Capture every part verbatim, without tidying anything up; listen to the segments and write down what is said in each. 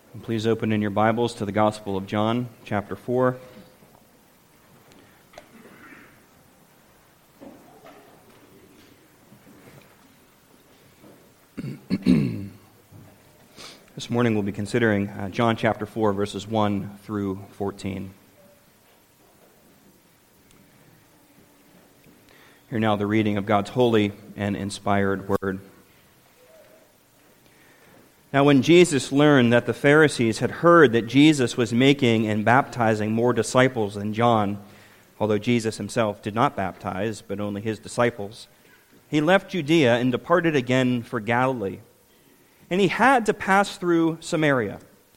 Please open in your Bibles to the Gospel of John, chapter four. This morning we'll be considering uh, John chapter four, verses one through fourteen. Hear now the reading of God's holy and inspired word. Now when Jesus learned that the Pharisees had heard that Jesus was making and baptizing more disciples than John, although Jesus himself did not baptize, but only his disciples, he left Judea and departed again for Galilee. And he had to pass through Samaria.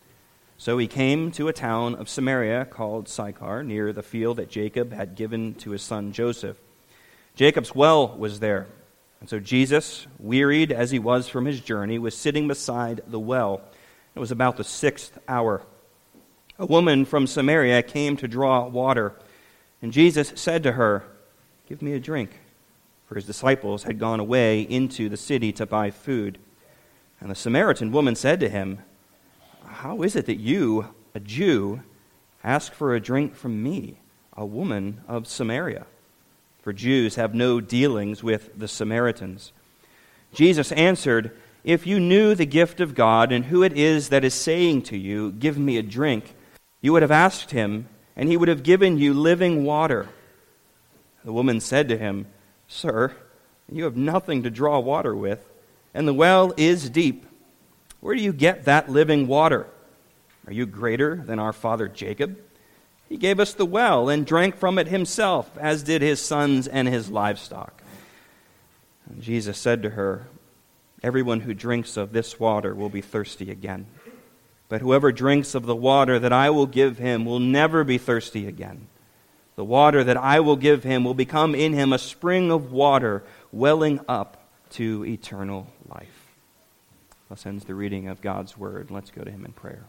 So he came to a town of Samaria called Sychar, near the field that Jacob had given to his son Joseph. Jacob's well was there. And so Jesus, wearied as he was from his journey, was sitting beside the well. It was about the sixth hour. A woman from Samaria came to draw water, and Jesus said to her, "Give me a drink," for his disciples had gone away into the city to buy food. And the Samaritan woman said to him, "How is it that you, a Jew, ask for a drink from me, a woman of Samaria? For Jews have no dealings with the Samaritans." Jesus answered, "If you knew the gift of God and who it is that is saying to you, 'Give me a drink,' you would have asked him, and he would have given you living water." The woman said to him, "Sir, you have nothing to draw water with, and the well is deep. Where do you get that living water? Are you greater than our father Jacob? He gave us the well and drank from it himself, as did his sons and his livestock." And Jesus said to her, "Everyone who drinks of this water will be thirsty again. But whoever drinks of the water that I will give him will never be thirsty again. The water that I will give him will become in him a spring of water welling up to eternal life." Thus ends the reading of God's word. Let's go to him in prayer.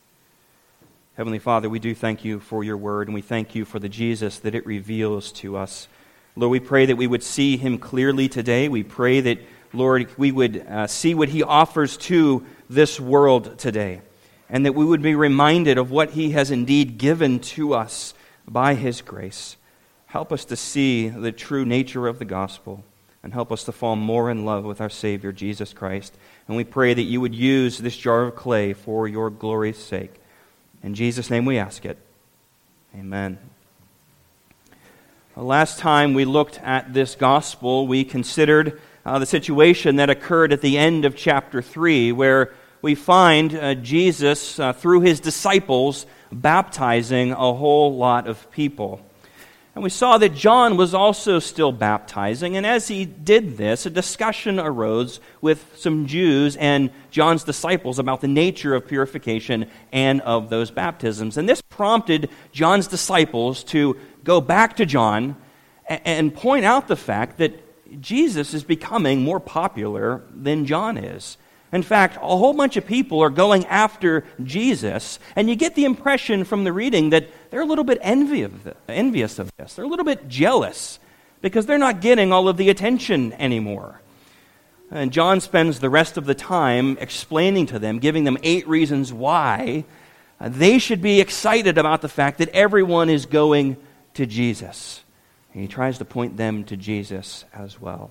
Heavenly Father, we do thank you for your word, and we thank you for the Jesus that it reveals to us. Lord, we pray that we would see him clearly today. We pray that, Lord, we would uh, see what he offers to this world today, and that we would be reminded of what he has indeed given to us by his grace. Help us to see the true nature of the gospel, and help us to fall more in love with our Savior, Jesus Christ. And we pray that you would use this jar of clay for your glory's sake. In Jesus' name we ask it. Amen. Well, last time we looked at this gospel, we considered uh, the situation that occurred at the end of chapter three, where we find uh, Jesus, uh, through his disciples, baptizing a whole lot of people. And we saw that John was also still baptizing, and as he did this, a discussion arose with some Jews and John's disciples about the nature of purification and of those baptisms. And this prompted John's disciples to go back to John and point out the fact that Jesus is becoming more popular than John is. In fact, a whole bunch of people are going after Jesus, and you get the impression from the reading that they're a little bit envy of the, envious of this. They're a little bit jealous because they're not getting all of the attention anymore. And John spends the rest of the time explaining to them, giving them eight reasons why they should be excited about the fact that everyone is going to Jesus. And he tries to point them to Jesus as well.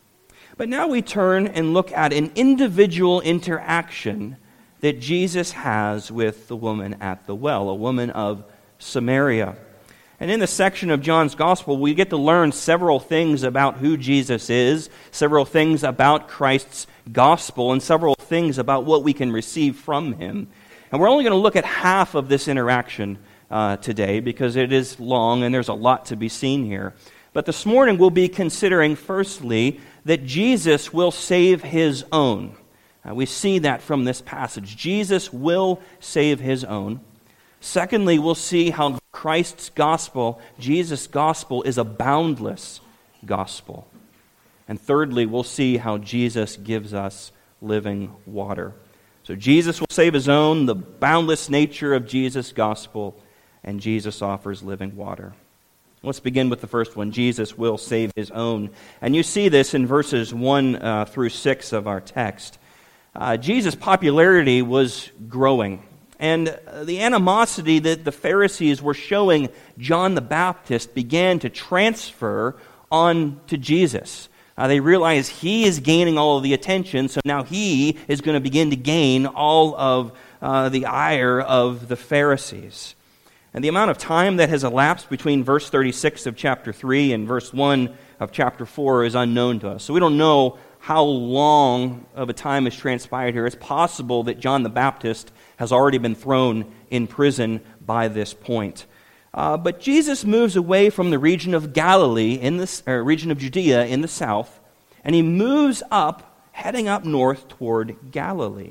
But now we turn and look at an individual interaction that Jesus has with the woman at the well, a woman of Samaria. And in this section of John's Gospel, we get to learn several things about who Jesus is, several things about Christ's gospel, and several things about what we can receive from him. And we're only going to look at half of this interaction uh, today because it is long and there's a lot to be seen here. But this morning we'll be considering, firstly, that Jesus will save his own. Uh, we see that from this passage. Jesus will save his own. Secondly, we'll see how Christ's gospel, Jesus' gospel, is a boundless gospel. And thirdly, we'll see how Jesus gives us living water. So Jesus will save his own, the boundless nature of Jesus' gospel, and Jesus offers living water. Let's begin with the first one. Jesus will save his own. And you see this in verses one uh, through six of our text. Uh, Jesus' popularity was growing. And the animosity that the Pharisees were showing John the Baptist began to transfer on to Jesus. Uh, they realize he is gaining all of the attention, so now he is going to begin to gain all of uh, the ire of the Pharisees. And the amount of time that has elapsed between verse thirty-six of chapter three and verse one of chapter four is unknown to us. So we don't know how long of a time has transpired here. It's possible that John the Baptist has already been thrown in prison by this point. Uh, but Jesus moves away from the region of Galilee, in the uh, region of Judea in the south, and he moves up, heading up north toward Galilee.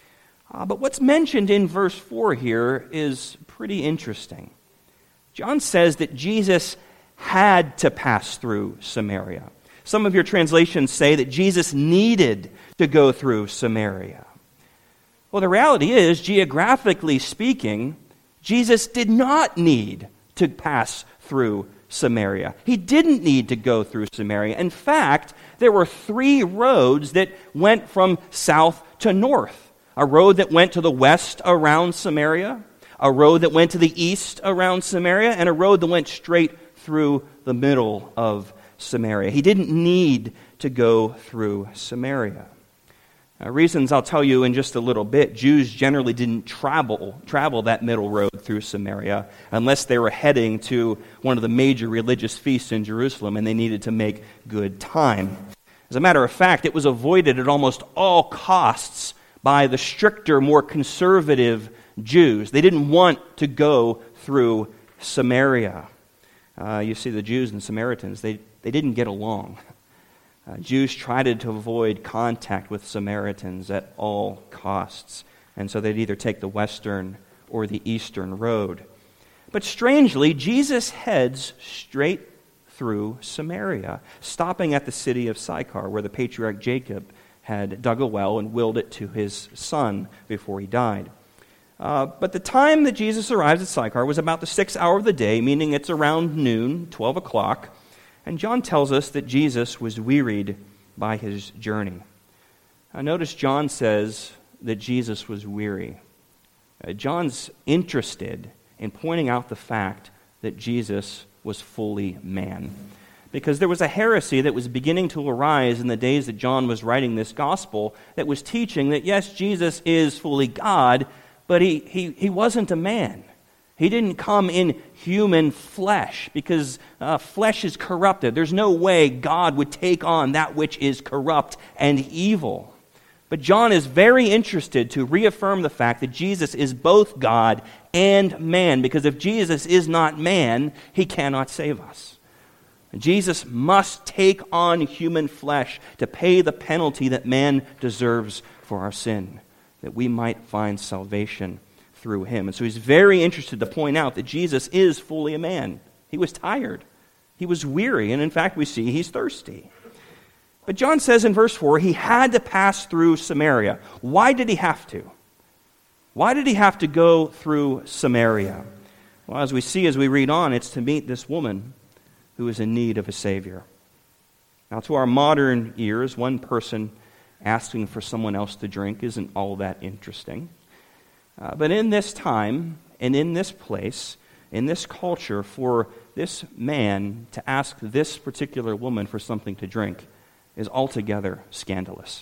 Uh, but what's mentioned in verse four here is pretty interesting. John says that Jesus had to pass through Samaria. Some of your translations say that Jesus needed to go through Samaria. Well, the reality is, geographically speaking, Jesus did not need to pass through Samaria. He didn't need to go through Samaria. In fact, there were three roads that went from south to north. A road that went to the west around Samaria, a road that went to the east around Samaria, and a road that went straight through the middle of Samaria. He didn't need to go through Samaria. Uh, reasons I'll tell you in just a little bit. Jews generally didn't travel travel that middle road through Samaria unless they were heading to one of the major religious feasts in Jerusalem and they needed to make good time. As a matter of fact, it was avoided at almost all costs by the stricter, more conservative Jews. They didn't want to go through Samaria. Uh, you see, the Jews and Samaritans, they, they didn't get along. Uh, Jews tried to avoid contact with Samaritans at all costs, and so they'd either take the western or the eastern road. But strangely, Jesus heads straight through Samaria, stopping at the city of Sychar, where the patriarch Jacob had dug a well and willed it to his son before he died. Uh, but the time that Jesus arrives at Sychar was about the sixth hour of the day, meaning it's around noon, twelve o'clock, and John tells us that Jesus was wearied by his journey. Now notice John says that Jesus was weary. Uh, John's interested in pointing out the fact that Jesus was fully man. Because there was a heresy that was beginning to arise in the days that John was writing this gospel that was teaching that, yes, Jesus is fully God, but he, he, he wasn't a man. He didn't come in human flesh because uh, flesh is corrupted. There's no way God would take on that which is corrupt and evil. But John is very interested to reaffirm the fact that Jesus is both God and man, because if Jesus is not man, he cannot save us. Jesus must take on human flesh to pay the penalty that man deserves for our sin, that we might find salvation through him. And so he's very interested to point out that Jesus is fully a man. He was tired. He was weary. And in fact, we see he's thirsty. But John says in verse four, he had to pass through Samaria. Why did he have to? Why did he have to go through Samaria? Well, as we see as we read on, it's to meet this woman who is in need of a Savior. Now, to our modern ears, one person asking for someone else to drink isn't all that interesting. Uh, but in this time, and in this place, in this culture, for this man to ask this particular woman for something to drink is altogether scandalous.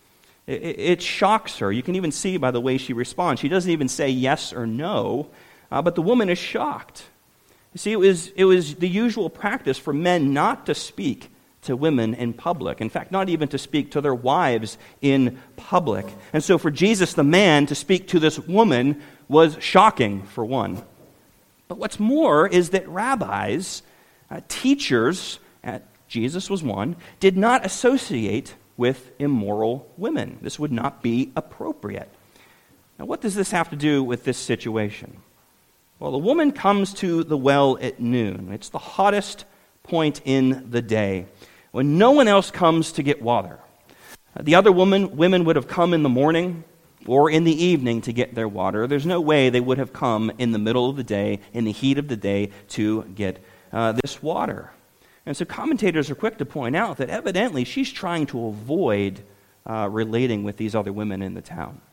It, it, it shocks her. You can even see by the way she responds. She doesn't even say yes or no, uh, but the woman is shocked. You see, it was, it was the usual practice for men not to speak to women in public. In fact, not even to speak to their wives in public. And so for Jesus, the man, to speak to this woman was shocking, for one. But what's more is that rabbis, uh, teachers, at Jesus was one, did not associate with immoral women. This would not be appropriate. Now, what does this have to do with this situation? Well, the woman comes to the well at noon. It's the hottest point in the day, when no one else comes to get water. The other woman, women would have come in the morning or in the evening to get their water. There's no way they would have come in the middle of the day, in the heat of the day, to get uh, this water. And so commentators are quick to point out that evidently she's trying to avoid uh, relating with these other women in the town.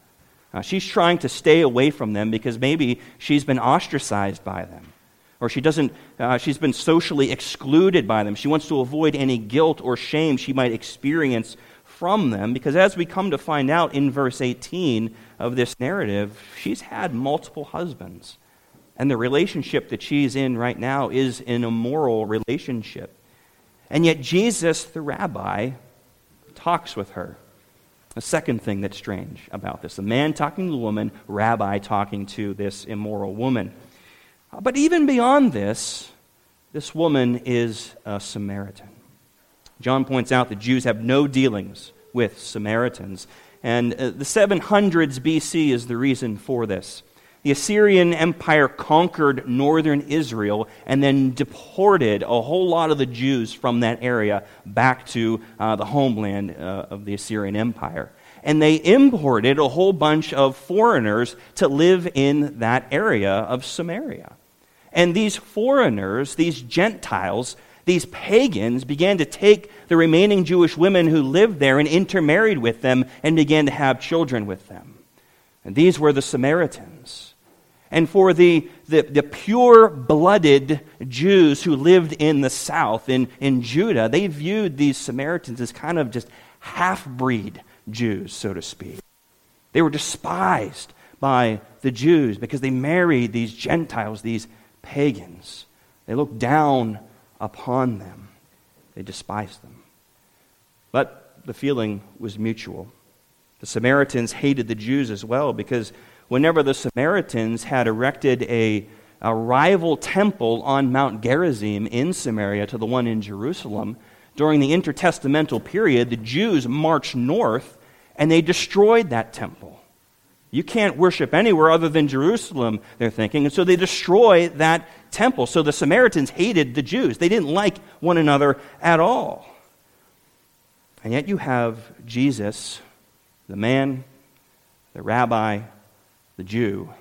Uh, she's trying to stay away from them because maybe she's been ostracized by them, or she doesn't. Uh, she's been socially excluded by them. She wants to avoid any guilt or shame she might experience from them, because as we come to find out in verse eighteen of this narrative, she's had multiple husbands, and the relationship that she's in right now is an immoral relationship. And yet Jesus, the rabbi, talks with her. The second thing that's strange about this, a man talking to the woman, rabbi talking to this immoral woman. But even beyond this, this woman is a Samaritan. John points out that Jews have no dealings with Samaritans. And uh, the seven hundreds B C is the reason for this. The Assyrian Empire conquered northern Israel and then deported a whole lot of the Jews from that area back to uh, the homeland uh, of the Assyrian Empire. And they imported a whole bunch of foreigners to live in that area of Samaria. And these foreigners, these Gentiles, these pagans began to take the remaining Jewish women who lived there and intermarried with them and began to have children with them. And these were the Samaritans. And for the, the, the pure-blooded Jews who lived in the south, in, in Judah, they viewed these Samaritans as kind of just half-breed Jews, so to speak. They were despised by the Jews because they married these Gentiles, these pagans. They looked down upon them. They despised them. But the feeling was mutual. The Samaritans hated the Jews as well, because whenever the Samaritans had erected a, a rival temple on Mount Gerizim in Samaria to the one in Jerusalem, during the intertestamental period, the Jews marched north and they destroyed that temple. You can't worship anywhere other than Jerusalem, they're thinking, and so they destroy that temple. So the Samaritans hated the Jews. They didn't like one another at all. And yet you have Jesus, the man, the rabbi, the Jew,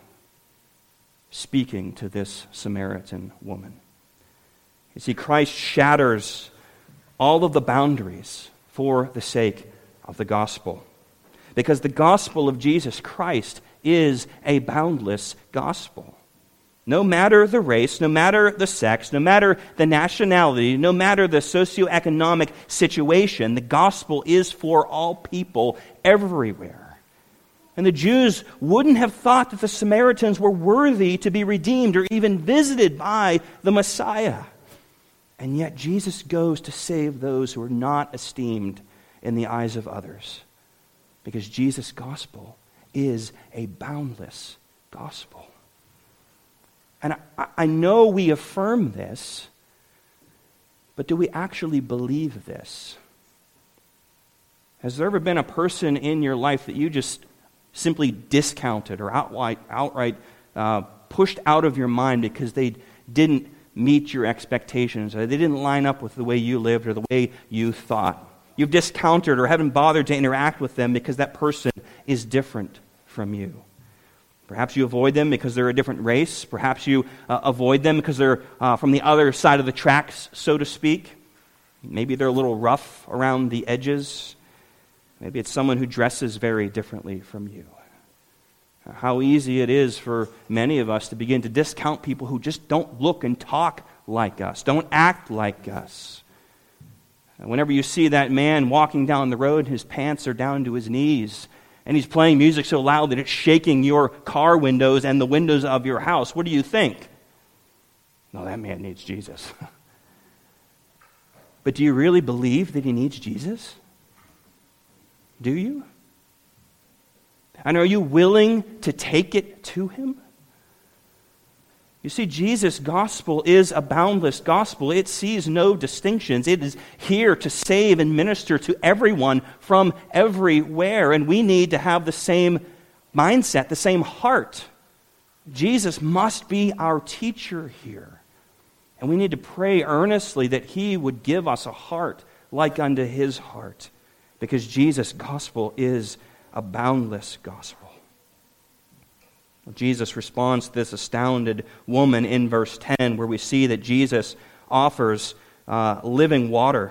speaking to this Samaritan woman. You see, Christ shatters all of the boundaries for the sake of the gospel. Because the gospel of Jesus Christ is a boundless gospel. No matter the race, no matter the sex, no matter the nationality, no matter the socioeconomic situation, the gospel is for all people everywhere. And the Jews wouldn't have thought that the Samaritans were worthy to be redeemed or even visited by the Messiah. And yet Jesus goes to save those who are not esteemed in the eyes of others. Because Jesus' gospel is a boundless gospel. And I, I know we affirm this, but do we actually believe this? Has there ever been a person in your life that you just simply discounted or outright, outright uh, pushed out of your mind because they didn't meet your expectations, or they didn't line up with the way you lived or the way you thought? You've discounted or haven't bothered to interact with them because that person is different from you. Perhaps you avoid them because they're a different race. Perhaps you uh, avoid them because they're uh, from the other side of the tracks, so to speak. Maybe they're a little rough around the edges. Maybe it's someone who dresses very differently from you. How easy it is for many of us to begin to discount people who just don't look and talk like us, don't act like us. Whenever you see that man walking down the road, his pants are down to his knees, and he's playing music so loud that it's shaking your car windows and the windows of your house, what do you think? No, that man needs Jesus. But do you really believe that he needs Jesus? Do you? And are you willing to take it to him? You see, Jesus' gospel is a boundless gospel. It sees no distinctions. It is here to save and minister to everyone from everywhere. And we need to have the same mindset, the same heart. Jesus must be our teacher here. And we need to pray earnestly that he would give us a heart like unto his heart. Because Jesus' gospel is a boundless gospel. Jesus responds to this astounded woman in verse ten, where we see that Jesus offers uh, living water.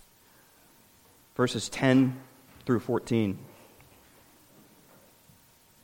Verses ten through fourteen.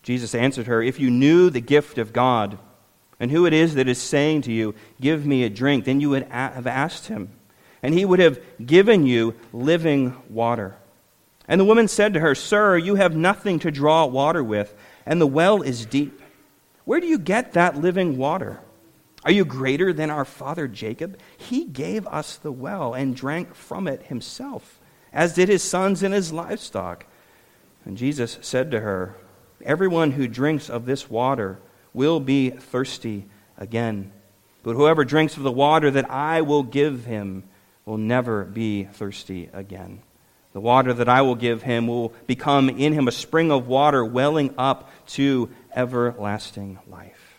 Jesus answered her, "If you knew the gift of God and who it is that is saying to you, 'Give me a drink,' then you would have asked him, and he would have given you living water." And the woman said to her, "Sir, you have nothing to draw water with, and the well is deep. Where do you get that living water? Are you greater than our father Jacob? He gave us the well and drank from it himself, as did his sons and his livestock." And Jesus said to her, "Everyone who drinks of this water will be thirsty again. But whoever drinks of the water that I will give him will never be thirsty again. The water that I will give him will become in him a spring of water welling up to everlasting life."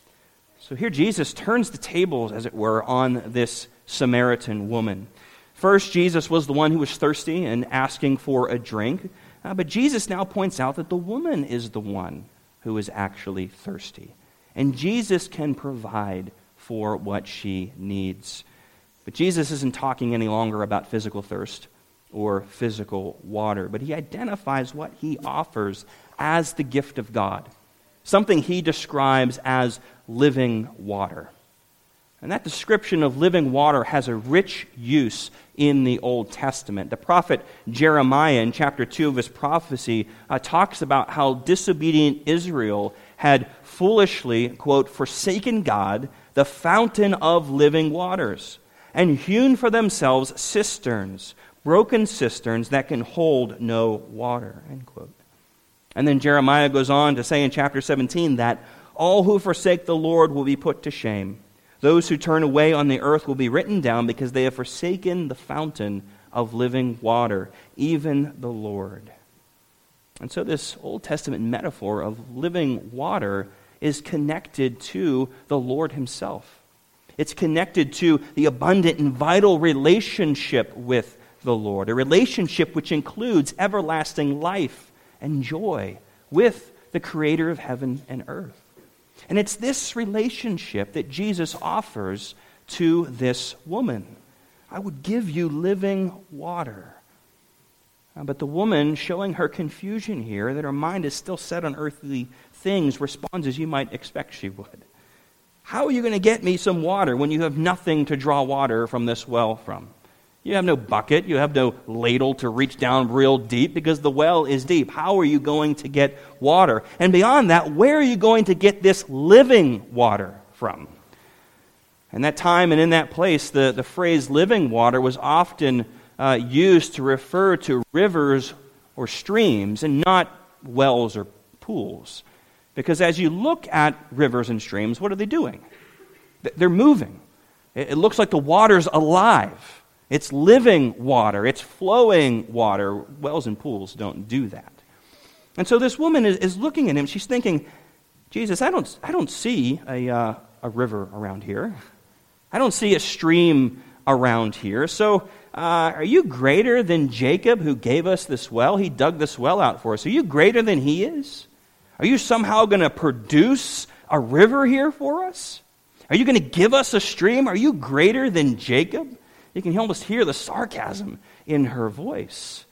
So here Jesus turns the tables, as it were, on this Samaritan woman. First, Jesus was the one who was thirsty and asking for a drink. Uh, but Jesus now points out that the woman is the one who is actually thirsty. And Jesus can provide for what she needs. But Jesus isn't talking any longer about physical thirst or physical water, but he identifies what he offers as the gift of God, something he describes as living water. And that description of living water has a rich use in the Old Testament. The prophet Jeremiah, in chapter two of his prophecy, uh, talks about how disobedient Israel had foolishly, quote, "forsaken God, the fountain of living waters, and hewn for themselves cisterns, broken cisterns that can hold no water," end quote. And then Jeremiah goes on to say in chapter seventeen that all who forsake the Lord will be put to shame. Those who turn away on the earth will be written down because they have forsaken the fountain of living water, even the Lord. And so this Old Testament metaphor of living water is connected to the Lord himself. It's connected to the abundant and vital relationship with the Lord, a relationship which includes everlasting life and joy with the Creator of heaven and earth. And it's this relationship that Jesus offers to this woman. "I would give you living water." Uh, but the woman, showing her confusion here, that her mind is still set on earthly things, responds as you might expect she would. "How are you going to get me some water when you have nothing to draw water from this well from? You have no bucket, you have no ladle to reach down real deep because the well is deep. How are you going to get water? And beyond that, where are you going to get this living water from?" In that time and in that place, the, the phrase living water was often uh, used to refer to rivers or streams and not wells or pools. Because as you look at rivers and streams, what are they doing? They're moving. It looks like the water's alive. It's living water. It's flowing water. Wells and pools don't do that. And so this woman is, is looking at him. She's thinking, "Jesus, I don't, I don't see a, uh, a river around here. I don't see a stream around here. So uh, are you greater than Jacob who gave us this well? He dug this well out for us. Are you greater than he is? Are you somehow going to produce a river here for us? Are you going to give us a stream? Are you greater than Jacob?" You can almost hear the sarcasm in her voice.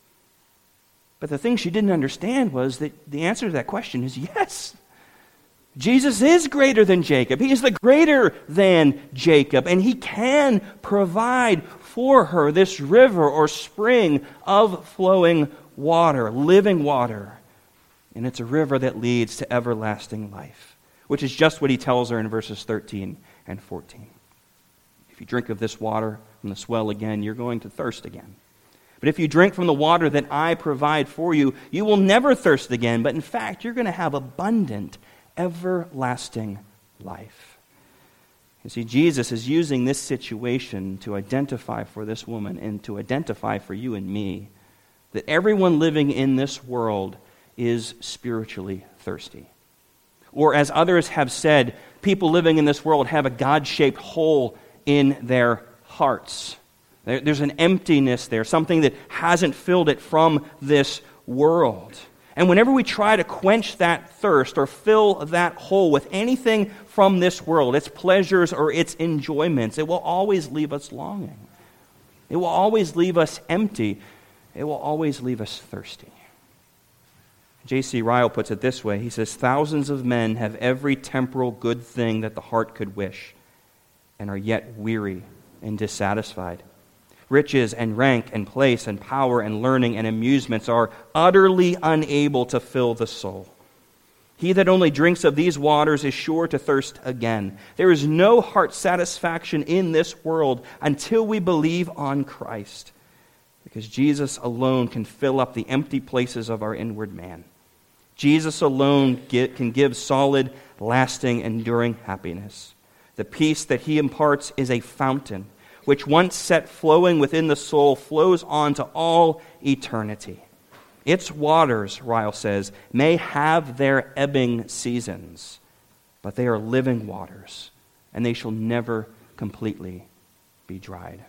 But the thing she didn't understand was that the answer to that question is yes. Jesus is greater than Jacob. He is the greater than Jacob, and he can provide for her this river or spring of flowing water, living water. And it's a river that leads to everlasting life, which is just what he tells her in verses thirteen and fourteen. "If you drink of this water from this well again, you're going to thirst again. But if you drink from the water that I provide for you, you will never thirst again. But in fact, you're going to have abundant, everlasting life." You see, Jesus is using this situation to identify for this woman and to identify for you and me that everyone living in this world is spiritually thirsty. Or as others have said, people living in this world have a God-shaped hole in their hearts. There, there's an emptiness there, something that hasn't filled it from this world. And whenever we try to quench that thirst or fill that hole with anything from this world, its pleasures or its enjoyments, it will always leave us longing. It will always leave us empty. It will always leave us thirsty. J C Ryle puts it this way. He says, thousands of men have every temporal good thing that the heart could wish, and are yet weary and dissatisfied. Riches and rank and place and power and learning and amusements are utterly unable to fill the soul. He that only drinks of these waters is sure to thirst again. There is no heart satisfaction in this world until we believe on Christ, because Jesus alone can fill up the empty places of our inward man. Jesus alone get, can give solid, lasting, enduring happiness. The peace that he imparts is a fountain, which once set flowing within the soul flows on to all eternity. Its waters, Ryle says, may have their ebbing seasons, but they are living waters, and they shall never completely be dried.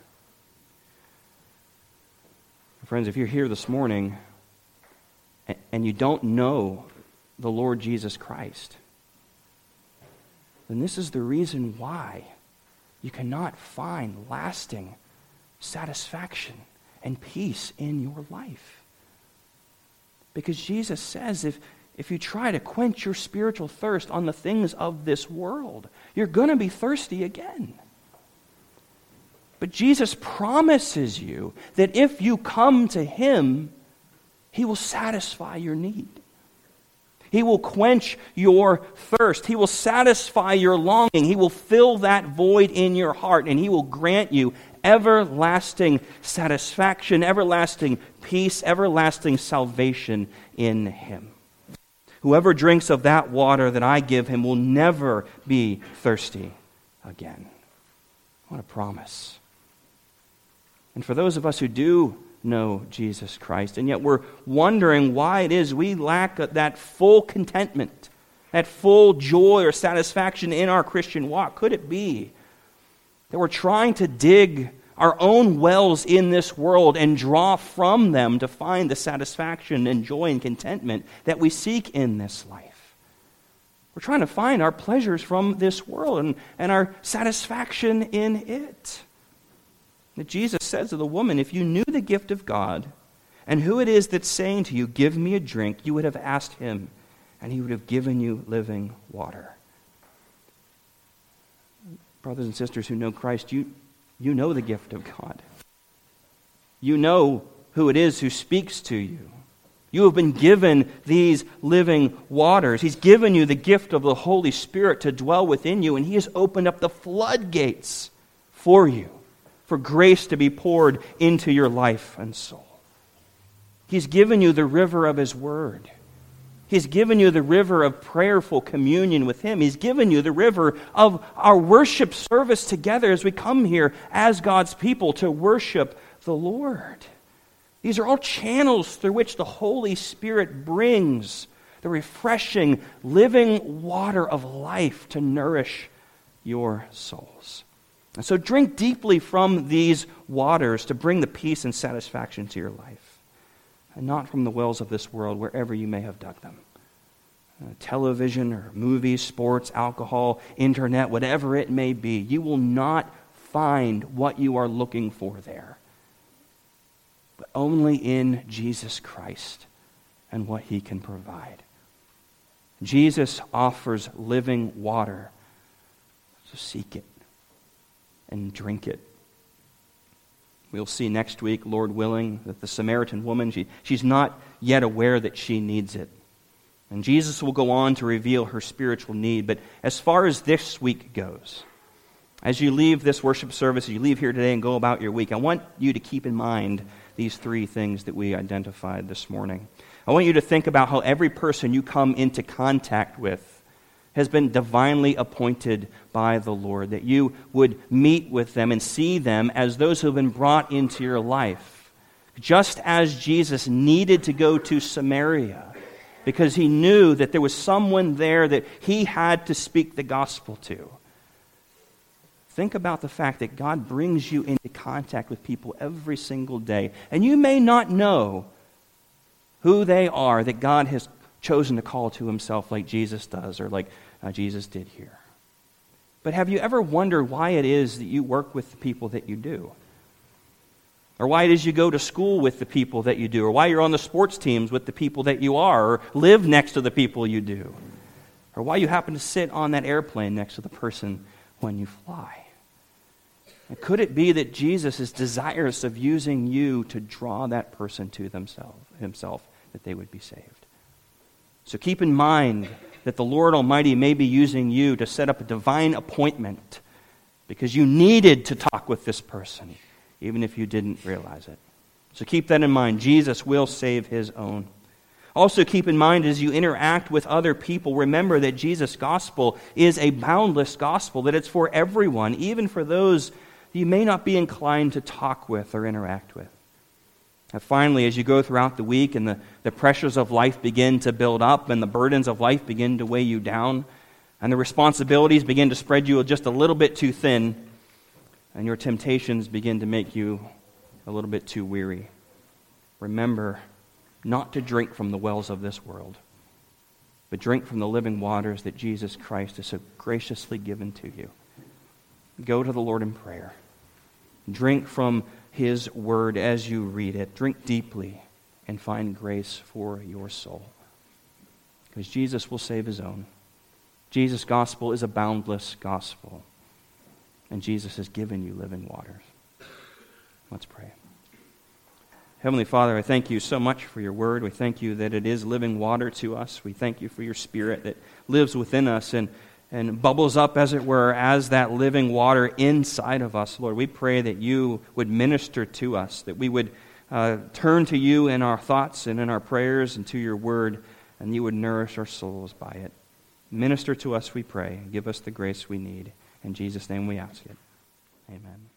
Friends, if you're here this morning and you don't know the Lord Jesus Christ, then this is the reason why you cannot find lasting satisfaction and peace in your life. Because Jesus says if, if you try to quench your spiritual thirst on the things of this world, you're going to be thirsty again. But Jesus promises you that if you come to him, he will satisfy your need. He will quench your thirst. He will satisfy your longing. He will fill that void in your heart, and he will grant you everlasting satisfaction, everlasting peace, everlasting salvation in him. Whoever drinks of that water that I give him will never be thirsty again. What a promise. And for those of us who do know Jesus Christ, and yet we're wondering why it is we lack that full contentment, that full joy or satisfaction in our Christian walk, could it be that we're trying to dig our own wells in this world and draw from them to find the satisfaction and joy and contentment that we seek in this life? We're trying to find our pleasures from this world and, and our satisfaction in it. That Jesus says to the woman, if you knew the gift of God and who it is that's saying to you, give me a drink, you would have asked him, and he would have given you living water. Brothers and sisters who know Christ, you, you know the gift of God. You know who it is who speaks to you. You have been given these living waters. He's given you the gift of the Holy Spirit to dwell within you, and he has opened up the floodgates for you, for grace to be poured into your life and soul. He's given you the river of his word. He's given you the river of prayerful communion with him. He's given you the river of our worship service together as we come here as God's people to worship the Lord. These are all channels through which the Holy Spirit brings the refreshing, living water of life to nourish your souls. And so drink deeply from these waters to bring the peace and satisfaction to your life, and not from the wells of this world, wherever you may have dug them. Uh, television or movies, sports, alcohol, internet, whatever it may be, you will not find what you are looking for there, but only in Jesus Christ and what he can provide. Jesus offers living water, so seek it and drink it. We'll see next week, Lord willing, that the Samaritan woman, she, she's not yet aware that she needs it. And Jesus will go on to reveal her spiritual need. But as far as this week goes, as you leave this worship service, as you leave here today and go about your week, I want you to keep in mind these three things that we identified this morning. I want you to think about how every person you come into contact with has been divinely appointed by the Lord, that you would meet with them and see them as those who have been brought into your life. Just as Jesus needed to go to Samaria because he knew that there was someone there that he had to speak the gospel to. Think about the fact that God brings you into contact with people every single day, and you may not know who they are that God has chosen to call to himself like Jesus does, or like uh, Jesus did here. But have you ever wondered why it is that you work with the people that you do? Or why did you go to school with the people that you do? Or why you're on the sports teams with the people that you are? Or live next to the people you do? Or why you happen to sit on that airplane next to the person when you fly? And could it be that Jesus is desirous of using you to draw that person to themselves, himself, that they would be saved? So keep in mind that the Lord Almighty may be using you to set up a divine appointment because you needed to talk with this person, even if you didn't realize it. So keep that in mind. Jesus will save his own. Also keep in mind as you interact with other people, remember that Jesus' gospel is a boundless gospel, that it's for everyone, even for those you may not be inclined to talk with or interact with. And finally, as you go throughout the week and the, the pressures of life begin to build up and the burdens of life begin to weigh you down and the responsibilities begin to spread you just a little bit too thin and your temptations begin to make you a little bit too weary, remember not to drink from the wells of this world, but drink from the living waters that Jesus Christ has so graciously given to you. Go to the Lord in prayer. Drink from his word as you read it. Drink deeply and find grace for your soul. Because Jesus will save his own. Jesus' gospel is a boundless gospel. And Jesus has given you living waters. Let's pray. Heavenly Father, I thank you so much for your word. We thank you that it is living water to us. We thank you for your Spirit that lives within us and and bubbles up, as it were, as that living water inside of us. Lord, we pray that you would minister to us, that we would uh, turn to you in our thoughts and in our prayers and to your word, and you would nourish our souls by it. Minister to us, we pray, and give us the grace we need. In Jesus' name we ask it. Amen.